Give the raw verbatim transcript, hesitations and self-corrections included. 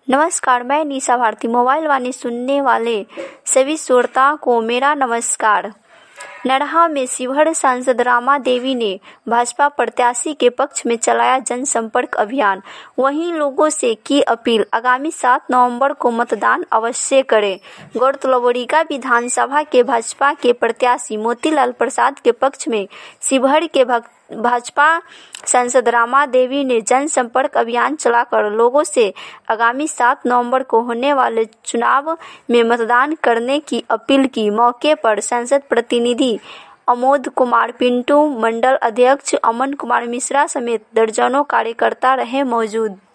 नमस्कार, मैं निशा भारती। मोबाइल वाणी सुनने वाले सभी श्रोताओं को मेरा नमस्कार। नरहा में शिवहर सांसद रमा देवी ने भाजपा प्रत्याशी के पक्ष में चलाया जनसंपर्क अभियान। वहीं लोगों से की अपील, आगामी सात नवंबर को मतदान अवश्य करें। गौरतलब विधानसभा के भाजपा के प्रत्याशी मोतीलाल प्रसाद के पक्ष में शिवहर के भाजपा सांसद रमा देवी ने जनसंपर्क अभियान चलाकर लोगों से आगामी सात नवंबर को होने वाले चुनाव में मतदान करने की अपील की। मौके पर संसद प्रतिनिधि अमोद कुमार पिंटू, मंडल अध्यक्ष अमन कुमार मिश्रा समेत दर्जनों कार्यकर्ता रहे मौजूद।